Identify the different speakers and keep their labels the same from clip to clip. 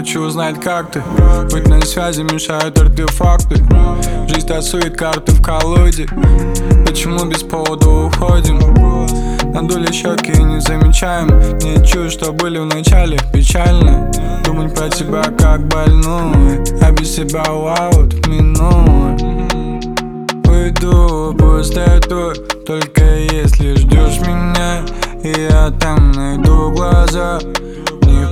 Speaker 1: хочу узнать, как ты. Быть на связи мешают артефакты. Жизнь тасует карты в колоде. Почему без повода уходим? Надули щеки и не замечаем. Не чую, что были в начале. Печально думать про тебя как больной, а без себя аут минует. Уйду в пустоту, только если ждешь меня, и я там найду глаза. Не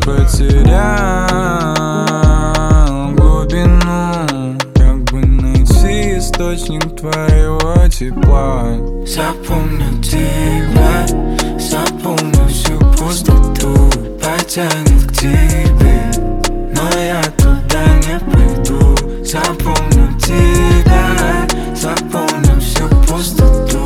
Speaker 1: потерял глубину, как бы найти источник твоего тепла.
Speaker 2: Запомню тебя, запомню всю пустоту, потянет к тебе, но я туда не пойду. Запомню тебя, запомню всю пустоту.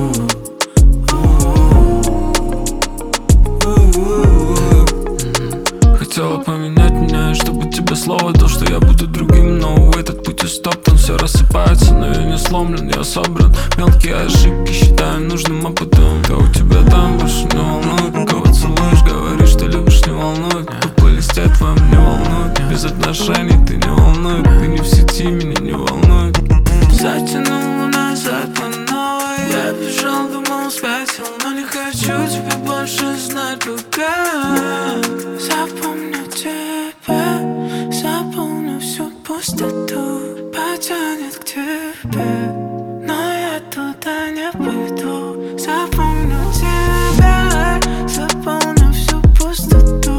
Speaker 3: Хотела поменять меня, чтобы тебе слово то, что я буду другим, но этот путь истоптан, все рассыпается, но я не сломлен, я собран. Мелкие ошибки считаю нужным опытом. Кто у тебя там больше не волнует? Кого целуешь, говоришь, что любишь, не волнует. Тупо листья твоим не волнует. Без отношений ты не волнует. Ты не в сети, меня не волнует.
Speaker 2: Затянула назад по новой. Я бежал, думал, спятил, но не хочу тебя больше знать пока. Запомню тебя, запомню всю пустоту, потянет к тебе, но я туда не пойду. Запомню тебя, запомню всю пустоту.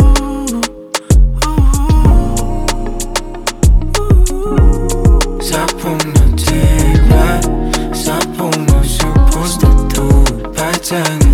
Speaker 2: Запомню тебя, запомню всю пустоту, потянет